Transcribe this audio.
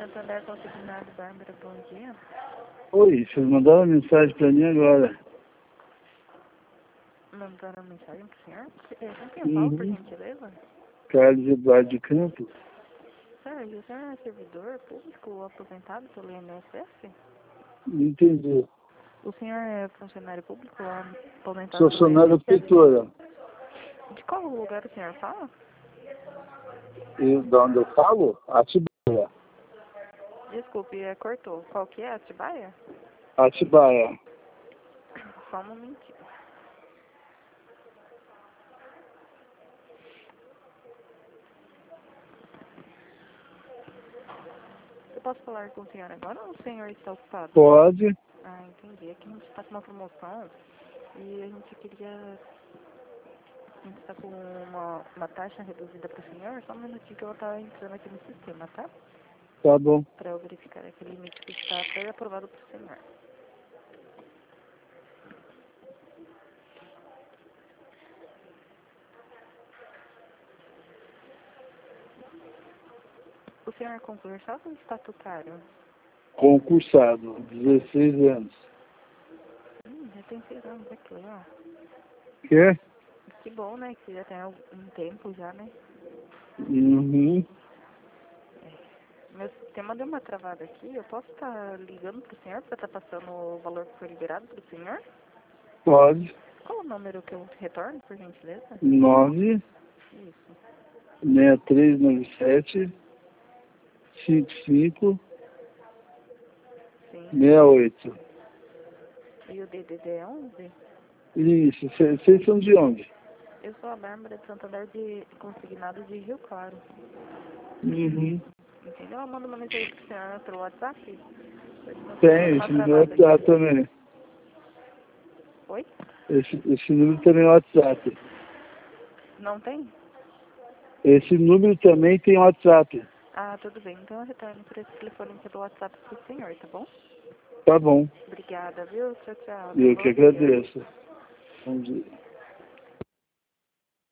Santander Consignado, Bárbara, bom dia. Oi, vocês mandaram uma mensagem pra mim agora. Mandaram mensagem pro senhor? Com quem eu falo, por gentileza? Carlos Eduardo de Campos. Sérgio, o senhor é servidor público aposentado pelo INSS? Não entendi. O senhor é funcionário público aposentado Sou pelo funcionário da INSS? prefeitura. De qual lugar o senhor fala? E de onde eu falo? Atibaia. Desculpe, cortou. Qual que é? Atibaia? Atibaia. Só um momentinho. Eu posso falar com o senhor agora ou o senhor está ocupado? Pode. Ah, entendi. Aqui a gente está com uma promoção e a gente queria... A gente está com uma taxa reduzida para o senhor. Só um minutinho que eu vou estar entrando aqui no sistema, tá? Tá bom. Para eu verificar aquele limite que está pré-aprovado para o senhor. O senhor é concursado ou estatutário? Concursado. 16 anos. Já tem 6 anos, que legal. Quer? Que bom, né? Que já tem um tempo já, né? Uhum. Meu sistema deu uma travada aqui. Eu posso estar ligando pro senhor para estar passando o valor que foi liberado pro senhor? Pode. Qual o número que eu retorno, por gentileza? 9 Isso. 6397 55 Sim. 68. E o DDD é 11? Isso. Vocês são de onde? Eu sou a Bárbara de Santander de Consignado de Rio Claro. Uhum. Entendeu? Eu mando uma mensagem pro senhor pelo WhatsApp. Tem, esse número é WhatsApp também. Oi? Esse número também é WhatsApp. Não tem? Esse número também tem WhatsApp. Ah, tudo bem. Então eu retorno por esse telefone pelo WhatsApp pro senhor, tá bom? Tá bom. Obrigada, viu? Tchau, tchau. Eu Bom que dia. agradeço. Bom dia.